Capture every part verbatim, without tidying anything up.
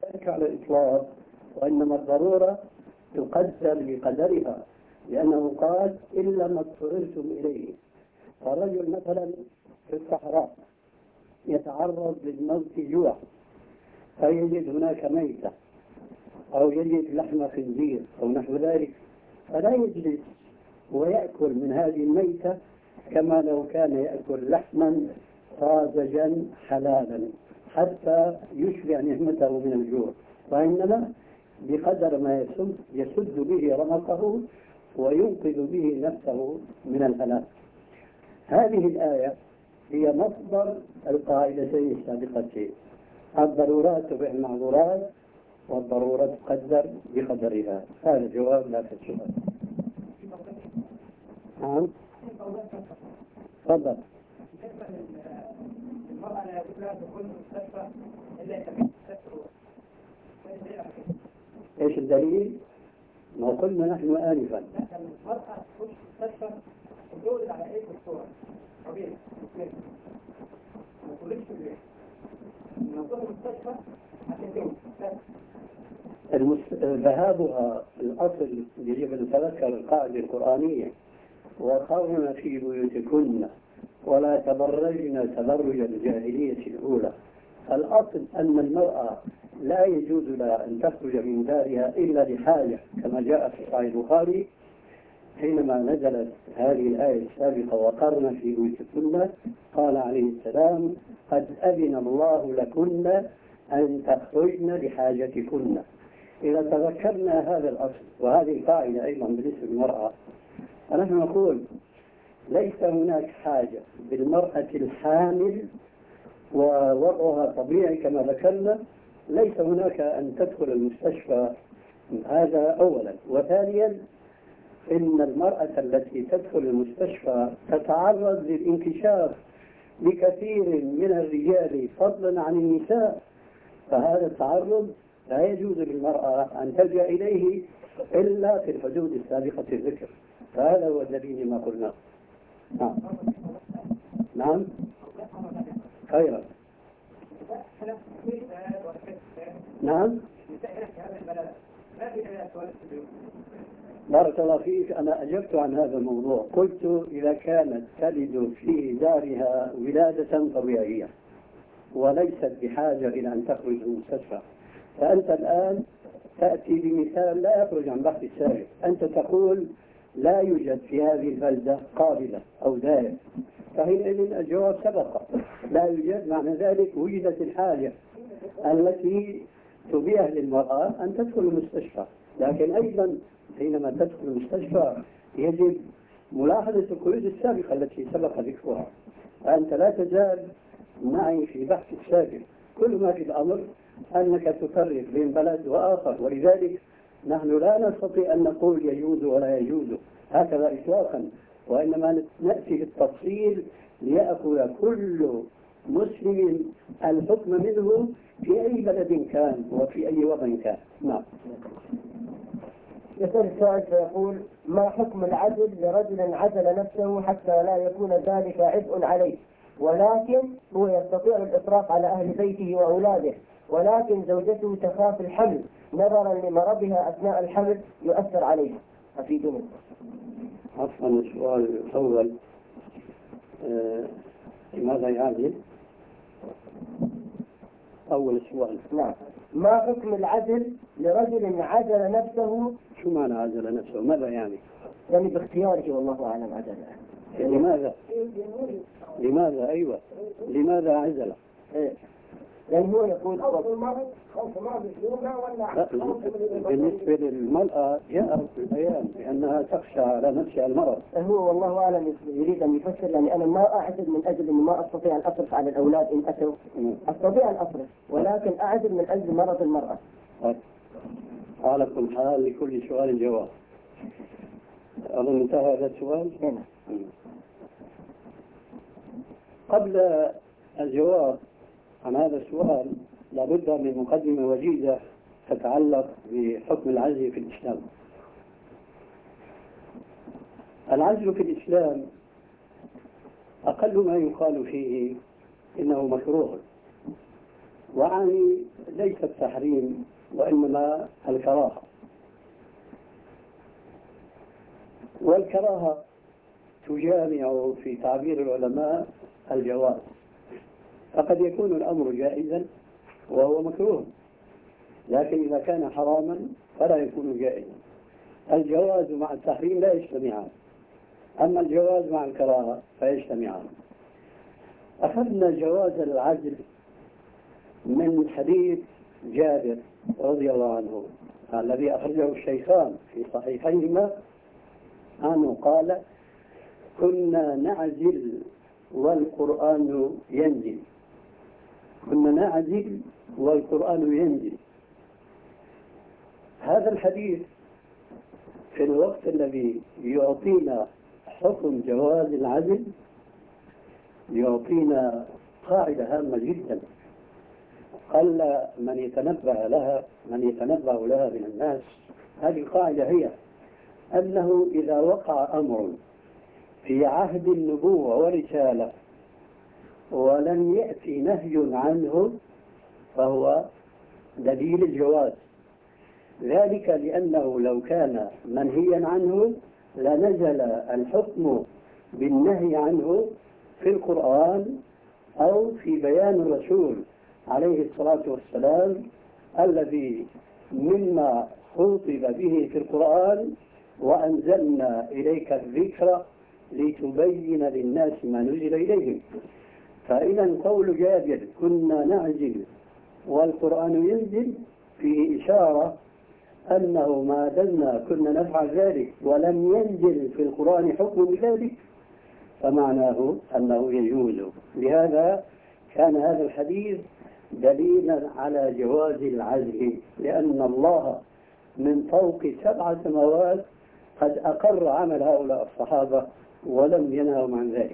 ذلك على الإطلاق، وإنما الضرورة تقدر بقدرها، لأنه قال إلا ما اضطررتم إليه. فرجل مثلا في الصحراء يتعرض للموت جوع، فيجد هناك ميتة أو يجد لحم خنزير أو نحو ذلك، فلا يجلس ويأكل من هذه الميتة كما لو كان يأكل لحما طازجا حلالا حتى يشبع نعمته من الجوع، وإنما بقدر ما يسد, يسد به رمقه وينقذ به نفسه من الهلاك. هذه الآية هي مصدر القاعدتين السابقتين: الضرورات تبع المعذورات، والضرورة تقدر بقدرها. هذا جواب لا السؤال. نعم تفضل. المرأة لا يجوز لها دخول المستشفى إلا إذا كانت تستشفى. ايش الدليل؟ ما قلنا نحن آنفا. المرأة تخش المستشفى تجوز على أي دكتور طبيعي ما تقولش في البيت. نقول المستشفى عشان تجوز. المس... ذهابها الأصل يجب أن نتذكر القاعدة القرآنية: وقرن في بيوتكن ولا تبرجن تبرج الجاهلية الأولى. الأصل أن المرأة لا يجوز لها أن تخرج من دارها إلا لحاجة، كما جاء في صحيح البخاري حينما نزلت هذه الآية السابقة: وقرن في بيوتكن، قال عليه السلام: قد أذن الله لكن أن تخرجن لحاجتكن. إذا تذكرنا هذا الأصل وهذه القاعدة أيضا بالنسبة للمرأة، فنحن نقول ليس هناك حاجة بالمرأة الحامل ووضعها طبيعي كما ذكرنا، ليس هناك أن تدخل المستشفى. هذا أولا. وثانيا، إن المرأة التي تدخل المستشفى تتعرض للانكشاف لكثير من الرجال فضلا عن النساء، فهذا التعرض لا يجوز للمرأة أن تلجأ إليه إلا في الحدود السابقة الذكر. فهذا هو الذي ما قلناه. نعم نعم خيرا. نعم بارك الله فيك. أنا أجبت عن هذا الموضوع، قلت إذا كانت تلد في دارها ولادة طبيعية وليست بحاجة إلى أن تخرج من المستشفى، فأنت الآن تأتي بمثال لا يخرج عن بحث السابق. أنت تقول لا يوجد في هذه البلدة قابلة أو دائم، فحينئذ الجواب سبق. لا يوجد معنى ذلك وجدت الحاجة التي تبيح للمرأة أن تدخل المستشفى. لكن أيضا حينما تدخل المستشفى يجب ملاحظة القيود السابقة التي سبق ذكرها. فأنت لا تزال معي في بحث السابق. كل ما في الأمر أنك تفرق بين بلد وآخر، ولذلك نحن لا نستطيع أن نقول يجوز ولا يجوز هكذا إطلاقا، وإنما نأتي بالتفصيل ليأخذ كل مسلم الحكم منه في أي بلد كان وفي أي وضع كان. نعم. يسأل السائل فيقول: ما حكم العزل لرجل عزل نفسه حتى لا يكون ذلك عبء عليه، ولكن هو يستطيع الإسراف على أهل بيته وأولاده، ولكن زوجته تخاف الحمل نظرا لمرضها أثناء الحمل يؤثر عليها، أفيدنا. عفوا السؤال الأول، آه، لماذا يعزل؟ أول سؤال. نعم. ما حكم العزل لرجل عزل نفسه؟ شو معنى عزل نفسه؟ ماذا يعني؟ يعني باختياره والله أعلم عزل. لماذا؟ لماذا؟ أيوة، لماذا عزل؟ إيه؟ يعني هو يقول بالنسبة للمرأة جاء في البيان بأنها تخشى على نفسها المرض. هو والله أعلم يريد أن يفسر، يعني أنا ما أعزل من أجل أني ما أستطيع أن أصرف على الأولاد إن أتوا، أستطيع أن أصرف، ولكن أعزل من أجل مرض المرأة. على كل حال لكل سؤال جواب. أظن انتهى هذا السؤال. هنا. قبل الجواب عن هذا السؤال لابد من مقدمة وجيزة تتعلق بحكم العزل في الإسلام. العزل في الإسلام أقل ما يقال فيه إنه مكروه، وعني ليس التحريم وإنما الكراهة. والكراهة تجامع في تعبير العلماء الجواز، فقد يكون الأمر جائزا وهو مكروه، لكن إذا كان حراما فلا يكون جائزا. الجواز مع التحريم لا يجتمعان، أما الجواز مع الكراهة فيجتمعان. أخذنا جواز العزل من حديث جابر رضي الله عنه الذي أخرجه الشيخان في صحيحيهما عنه قال: كنا نعزل والقرآن ينزل. كنا نعزل والقرآن ينزل. هذا الحديث في الوقت الذي يعطينا حكم جواز العزل يعطينا قاعدة هامة جدا قل من يتنبه لها من يتنبه لها من الناس. هذه القاعدة هي أنه إذا وقع أمر في عهد النبوة والرسالة ولم يأتي نهي عنه فهو دليل الجواز، ذلك لأنه لو كان منهيا عنه لنزل الحكم بالنهي عنه في القرآن أو في بيان الرسول عليه الصلاة والسلام الذي مما خطب به في القرآن: وأنزلنا إليك الذكر لتبين للناس ما نزل إليهم. فإذا قول جابر كنا نعزل والقرآن ينزل فيه إشارة أنه ما دمنا كنا نفعل ذلك ولم ينزل في القرآن حكم بذلك فمعناه أنه يجوز. لهذا كان هذا الحديث دليلا على جواز العزل، لأن الله من فوق سبع سماوات قد أقر عمل هؤلاء الصحابة ولم ينهوا عن ذلك.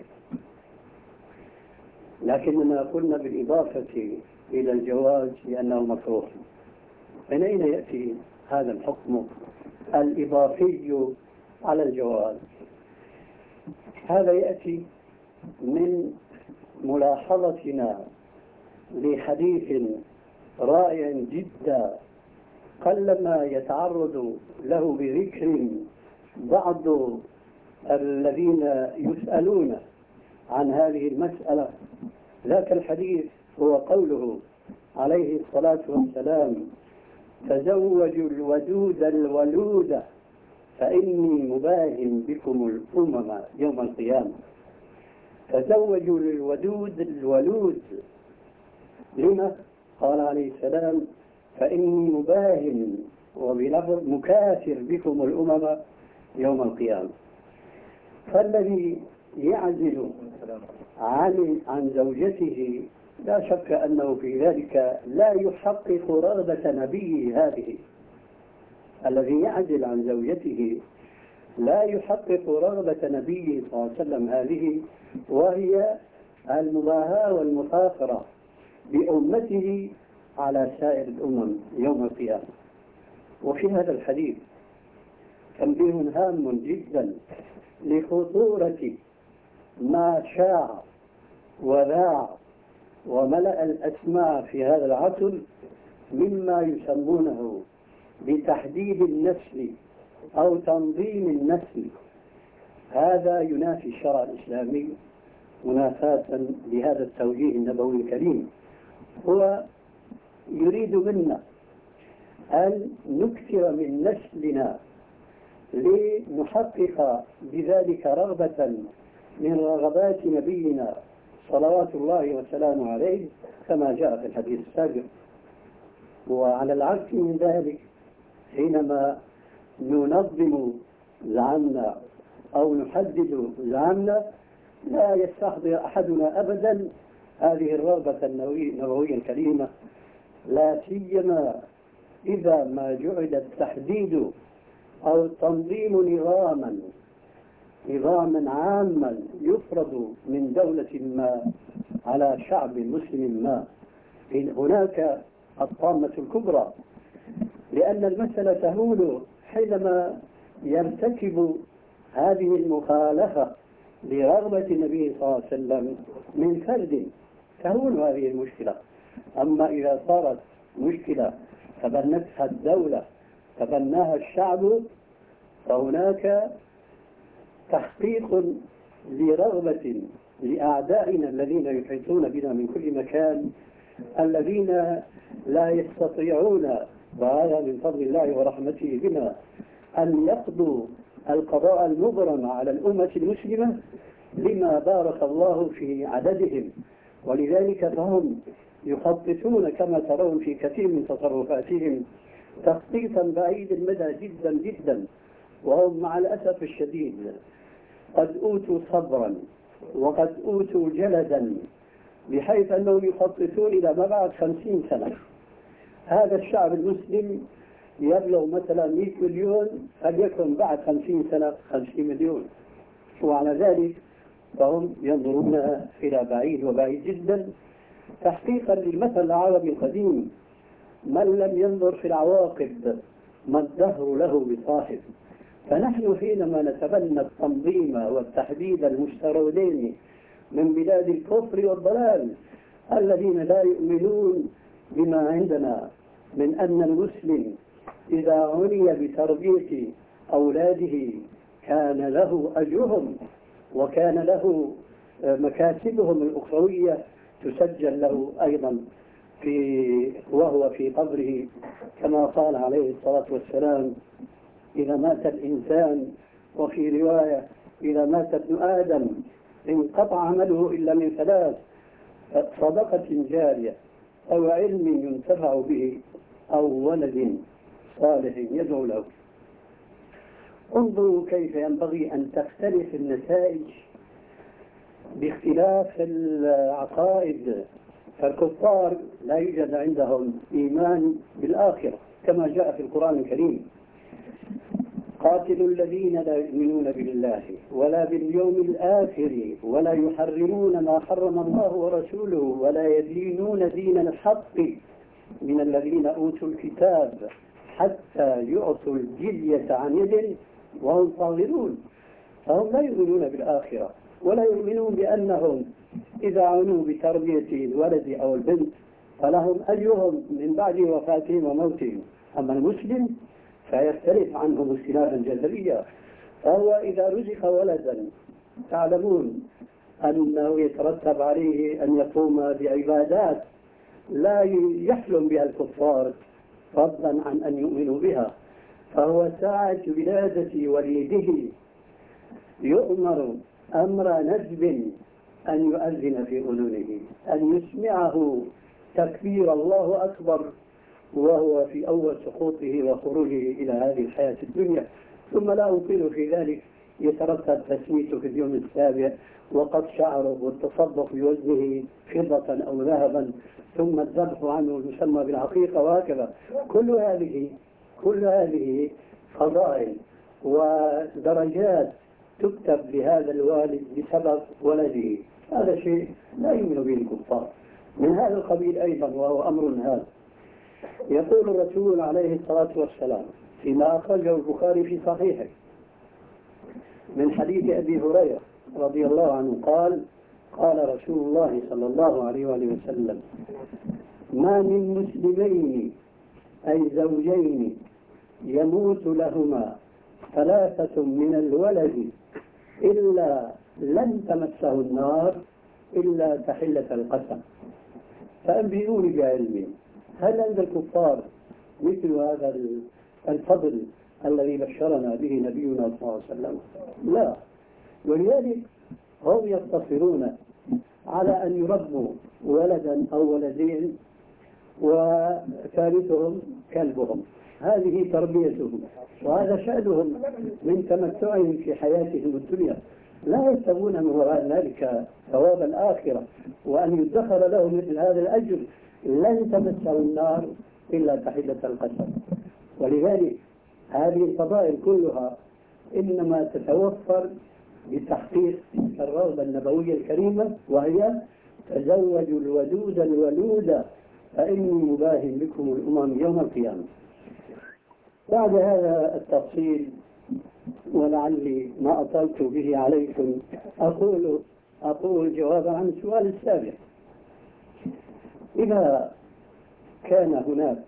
لكننا قلنا بالإضافة إلى الجواز لأنه مكروه. من أين يأتي هذا الحكم الإضافي على الجواز؟ هذا يأتي من ملاحظتنا لحديث رائع جدا قلما يتعرض له بذكر بعض الذين يسألون عن هذه المسألة. ذاك الحديث هو قوله عليه الصلاة والسلام: تزوجوا الودود الولود فإني مباهن بكم الأمم يوم القيامة. تزوجوا الودود الولود. لما؟ قال عليه السلام: فإني مباهن وبلفظ مكاثر بكم الأمم يوم القيامة. فالذي يعزل عن عن زوجته لا شك أنه في ذلك لا يحقق رغبة نبيه هذه. الذي يعزل عن زوجته لا يحقق رغبة نبيه صلى الله عليه وسلم هذه، وهي المباهاة والمفاخرة بأمته على سائر الأمم يوم القيامة. وفي هذا الحديث تنبيه هام جدا لخطورة ما شاع وذاع وملأ الأسماع في هذا العصر مما يسمونه بتحديد النسل أو تنظيم النسل. هذا ينافي الشرع الإسلامي منافاة لهذا التوجيه النبوي الكريم. هو يريد منا أن نكثر من نسلنا لنحقق بذلك رغبة من رغبات نبينا صلوات الله وسلامه عليه كما جاء في الحديث السابق. وعلى العكس من ذلك حينما ننظم زعمنا أو نحدد زعمنا لا يستحضر أحدنا أبدا هذه الرغبة النبوية الكريمة، لا سيما إذا ما جعل التحديد أو التنظيم نظاما نظاما عاما يفرض من دولة ما على شعب مسلم ما. هناك الطامة الكبرى، لأن المسألة تهول حينما يرتكب هذه المخالفة لرغبة النبي صلى الله عليه وسلم من فرد، تهول هذه المشكلة. أما إذا صارت مشكلة تبنتها الدولة تبناها الشعب فهناك تحقيق لرغبة لأعدائنا الذين يحيطون بنا من كل مكان، الذين لا يستطيعون، وهذا من فضل الله ورحمته بنا، أن يقضوا القضاء المبرم على الأمة المسلمة لما بارك الله في عددهم. ولذلك فهم يخططون كما ترون في كثير من تصرفاتهم تخطيطا بعيد المدى جدا جدا، وهم مع الأسف الشديد قد أوتوا صبرا وقد أوتوا جلدا، بحيث أنهم يخططون إلى ما بعد خمسين سنة. هذا الشعب المسلم يبلغ مثلا مئة مليون، فليكن بعد خمسين سنة خمسين مليون، وعلى ذلك فهم ينظرون إلى بعيد وبعيد جدا، تحقيقا للمثل العربي القديم: من لم ينظر في العواقب ما الدهر له بصاحب. فنحن حينما نتبنى التنظيم والتحديد المستوردين من بلاد الكفر والضلال الذين لا يؤمنون بما عندنا من أن المسلم إذا عني بتربية أولاده كان له أجرهم وكان له مكاسبهم الأخروية تسجل له أيضا في وهو في قبره، كما قال عليه الصلاة والسلام: إذا مات الإنسان، وفي رواية: إذا مات ابن آدم انقطع عمله إلا من ثلاث: صدقة جارية أو علم ينتفع به أو ولد صالح يدعو له. انظروا كيف ينبغي أن تختلف النتائج باختلاف العقائد. فالكفار لا يوجد عندهم إيمان بالآخرة كما جاء في القرآن الكريم: قاتلوا الذين لا يؤمنون بالله ولا باليوم الآخر ولا يحرمون ما حرم الله ورسوله ولا يدينون دين الحق من الذين أوتوا الكتاب حتى يعطوا الجزية عن يد وهم صاغرون. فهم لا يؤمنون بالآخرة ولا يؤمنون بأنهم إذا عنوا بتربية الولد أو البنت فلهم أجرهم من بعد وفاتهم وموتهم. أما المسلم فيختلف عنهم اختلافا جذريا، فهو إذا رزق ولدا تعلمون أنه يترتب عليه أن يقوم بعبادات لا يحلم بها الكفار فضلا عن أن يؤمنوا بها، فهو ساعة ولادة وليده يؤمر أمر ندب أن يؤذن في أذنه، أن يسمعه تكبير الله أكبر وهو في أول سقوطه وخروجه إلى هذه الحياة الدنيا. ثم لا أطيل في ذلك، يترتب تسميته في اليوم السابع وقد شعره والتصدق بوزنه فضة أو ذهبا، ثم الذبح عنه يسمى بالعقيقة، وهكذا. كل هذه كل هذه فضائل ودرجات تكتب لهذا الوالد بسبب ولده. هذا شيء لا يؤمن به الكفار. من هذا القبيل أيضا، وهو أمر هذا، يقول الرسول عليه الصلاة والسلام فيما أخرجه البخاري في صحيحه من حديث أبي هريرة رضي الله عنه قال: قال رسول الله صلى الله عليه وآله وسلم: ما من مسلمين أي زوجين يموت لهما ثلاثة من الولد إلا لن تمسه النار إلا تحلة القسم. فأنبئوني بعلم، هل عند الكفار مثل هذا الفضل الذي بشرنا به نبينا صلى الله عليه وسلم؟ لا. ولذلك هم يقتصرون على أن يربوا ولدا أو ولدين وثالثهم كلبهم، هذه تربيتهم وهذا شأنهم من تمتعهم في حياتهم الدنيا. لا يحسبون من وراء ذلك ثواب الآخرة، وأن يدخر لهم مثل هذا الأجر لن تمسه النار إلا تحلة القسم. ولذلك هذه الفضائل كلها إنما تتوفر بتحقيق الرغبة النبوية الكريمة، وهي: تزوجوا الودود الولود فإني مباهن بكم الأمم يوم القيامة. بعد هذا التفصيل، ولعلي ما أطلت به عليكم، أقول أقول جوابا عن السؤال السابق: إذا كان هناك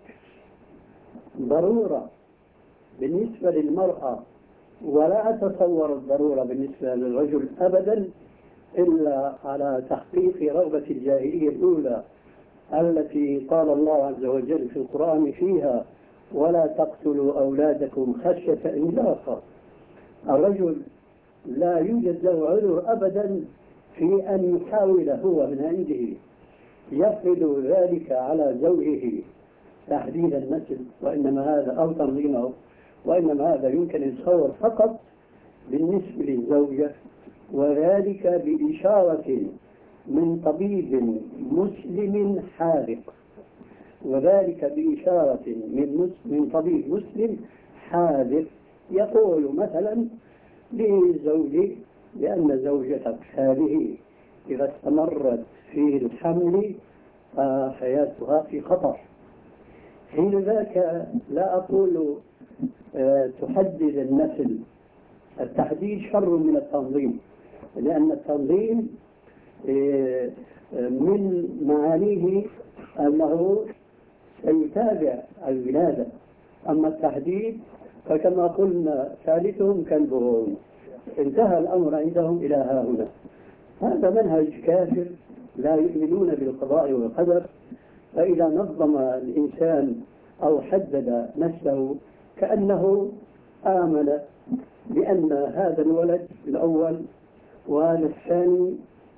ضرورة بالنسبة للمرأة، ولا أتصور الضرورة بالنسبة للرجل أبدا إلا على تحقيق رغبة الجاهلية الأولى التي قال الله عز وجل في القرآن فيها: ولا تقتلوا أولادكم خشية إملاق. الرجل لا يوجد له عذر أبدا في أن يحاول هو من عنده يفرض ذلك على زوجه تحديد النسل، وإنما هذا أو تنظيمه، وإنما هذا يمكن يتصور فقط بالنسبة للزوجة، وذلك بإشارة من طبيب مسلم حاذق، وذلك بإشارة من من طبيب مسلم حاذق يقول مثلا لزوجه بأن زوجتك هذه إذا استمرت في الحمل فحياتها في خطر. حين ذاك لا أقول أه تحدد النسل، التحديد شر من التنظيم، لأن التنظيم أه من معانيه أنه سيتابع الولادة، أما التحديد فكما قلنا ثالثهم كلبهم، انتهى الأمر عندهم إلى ها هنا. هذا منهج كافر، لا يؤمنون بالقضاء والقدر. فإذا نظم الإنسان أو حدد نفسه كأنه آمن بأن هذا الولد الأول وهذا الثاني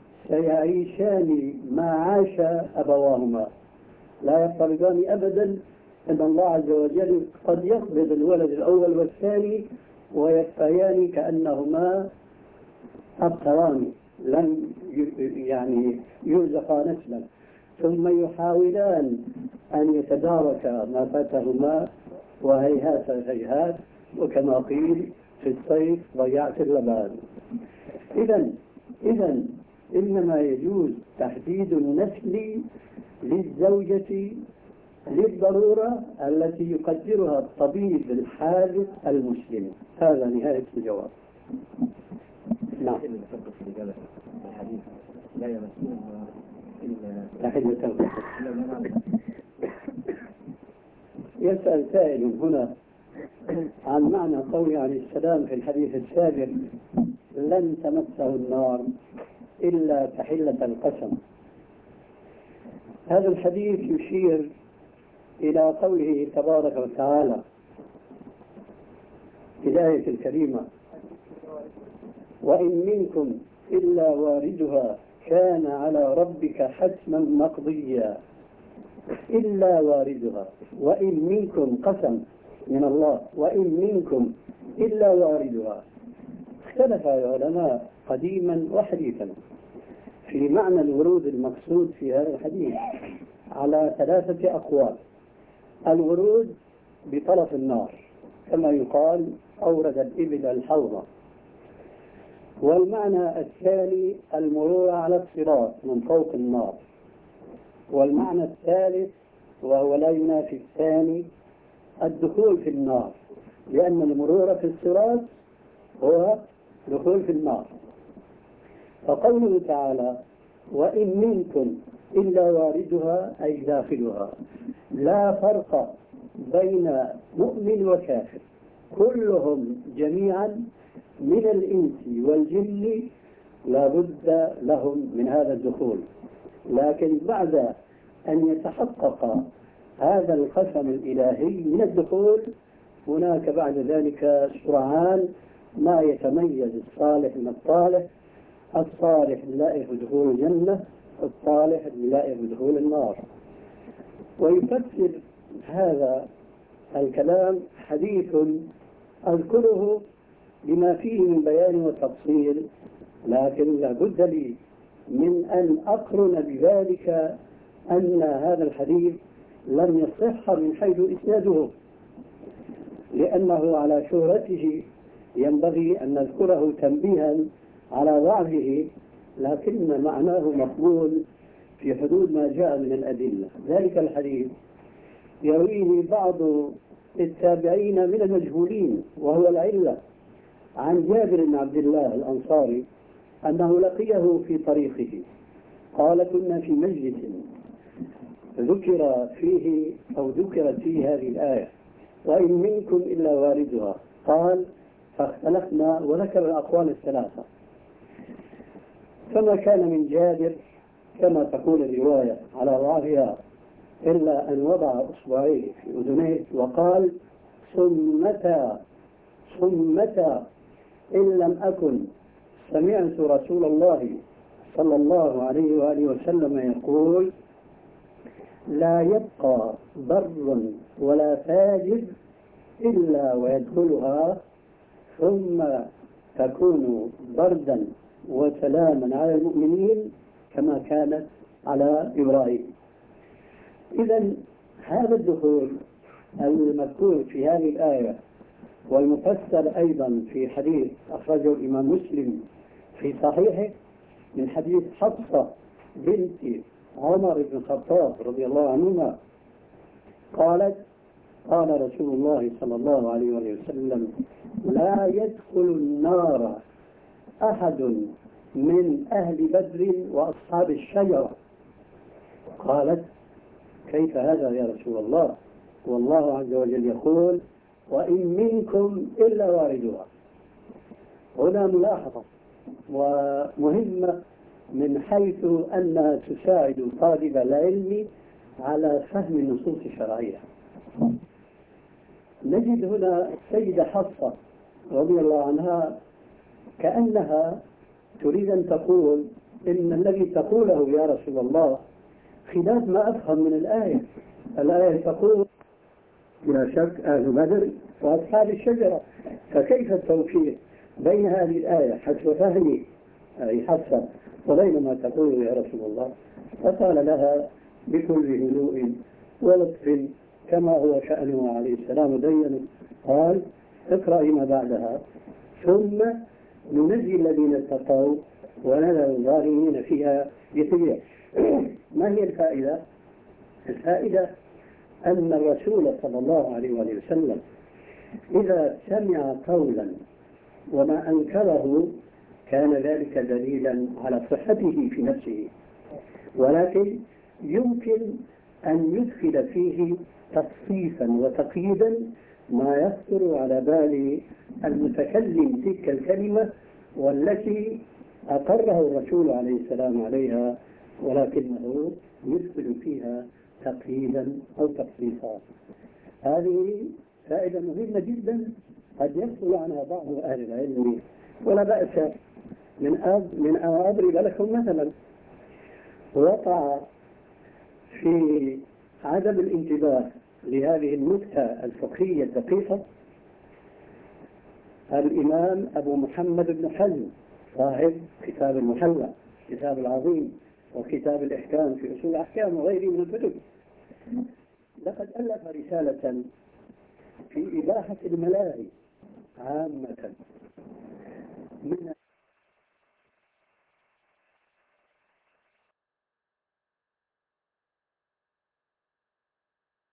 سيعيشان ما عاش أبواهما، لا يفترضان أبدا أن الله عز وجل قد يقبض الولد الأول والثاني ويبقيان كأنهما أبتران لم يعني يرزقا نسلا، ثم يحاولان أن يتداركا ما فاتهما، وهيهات هيهات، وكما قيل في الصيف ضيعت اللبان. إذا إذا إنما يجوز تحديد النسل للزوجة للضرورة التي يقدرها الطبيب الحاذق المسلم. هذا نهاية الجواب. نعم. الحديث لا يمسون إلا يسأل سائل هنا عن معنى قول عليه السلام في الحديث السابق: لن تمسه النار إلا تحلة القسم. هذا الحديث يشير إلى قوله تبارك وتعالى في الآية الكريمة: وإن منكم إلا واردها كان على ربك حتما مقضيا. إلا واردها، وإن منكم قسم من الله، وإن منكم إلا واردها. اختلف العلماء قديما وحديثا في معنى الورود المقصود في هذا الحديث على ثلاثة أقوال. الورود بطرف النار كما يقال أورد الإبل الحوض، والمعنى الثاني المرور على الصراط من فوق النار، والمعنى الثالث وهو لا ينافي الثاني الدخول في النار، لأن المرور في الصراط هو دخول في النار. فقوله تعالى: وإن منكم إلا واردها أي داخلها، لا فرق بين مؤمن وكافر، كلهم جميعا من الإنس والجن لا بد لهم من هذا الدخول. لكن بعد أن يتحقق هذا القسم الإلهي من الدخول، هناك بعد ذلك سرعان ما يتميز الصالح من الطالح، الصالح اللائق بدخول الجنة، الصالح اللائق بدخول النار. ويفسر هذا الكلام حديث أذكره بما فيه من بيان وتفصيل، لكن لا بد لي من أن أقرن بذلك أن هذا الحديث لم يصح من حيث إسناده، لأنه على شهرته ينبغي أن نذكره تنبيها على ضعفه، لكن معناه مقبول في حدود ما جاء من الأدلة. ذلك الحديث يرويه بعض التابعين من المجهولين، وهو العلة، عن جابر بن عبد الله الأنصاري أنه لقيه في طريقه، قال: كنا في مجلس ذكر فيه أو ذكرت فيه هذه الآية وإن منكم إلا واردها، قال فاختلفنا وذكر الأقوال الثلاثة، فما كان من جابر كما تقول الرواية على ضعفها إلا أن وضع إصبعيه في أذنيه وقال صمتا صمتا إن لم أكن سمعت رسول الله صلى الله عليه وآله وسلم يقول لا يبقى بر ولا فاجر إلا ويدخلها ثم تكون بردا وسلاما على المؤمنين كما كانت على إبراهيم. إذن هذا الدخول المذكور في هذه الآية والمفسر أيضا في حديث أخرجه الإمام مسلم في صحيحه من حديث حفصة بنت عمر بن الخطاب رضي الله عنهما قالت قال رسول الله صلى الله عليه وسلم لا يدخل النار أحد من أهل بدر وأصحاب الشجرة. قالت كيف هذا يا رسول الله والله عز وجل يقول وإن منكم إلا واردها. هنا ملاحظة ومهمة من حيث أنها تساعد طالب العلم على فهم النصوص الشرعية. نجد هنا السيدة حفصة رضي الله عنها كأنها تريد أن تقول إن الذي تقوله يا رسول الله خلاف ما أفهم من الآية. الآية تقول لا شك أهل بدر وأصحاب الشجرة، فكيف التوفيق بين هذه الآية حسب فهمي أي حفصة وبين ما تقول يا رسول الله؟ فقال لها بكل هدوء ولطف كما هو شأنه عليه السلام بين قال اقرأي ما بعدها ثم ننجي الذين اتقوا ونذر الظالمين فيها جثيا. ما هي الفائدة؟ الفائدة أن الرسول صلى الله عليه وسلم إذا سمع قولا وما أنكره كان ذلك دليلا على صحته في نفسه، ولكن يمكن أن يدخل فيه تخصيصا وتقييدا ما يخطر على بال المتكلم تلك الكلمة والتي أقره الرسول عليه السلام عليها، ولكنه يدخل فيها تقييدا أو تخصيصا. هذه فائدة مهمة جدا قد يسأل عنها بعض أهل العلم، ولا بأس من من أن أضرب لكم مثلا. وقع في عدم الانتباه لهذه النكتة الفقهية الدقيقة الإمام أبو محمد بن حزم صاحب كتاب المحلى كتاب العظيم وكتاب الإحكام في أصول الأحكام وغيره من الكتب. لقد ألف رسالة في إباحة الملاهي عامة من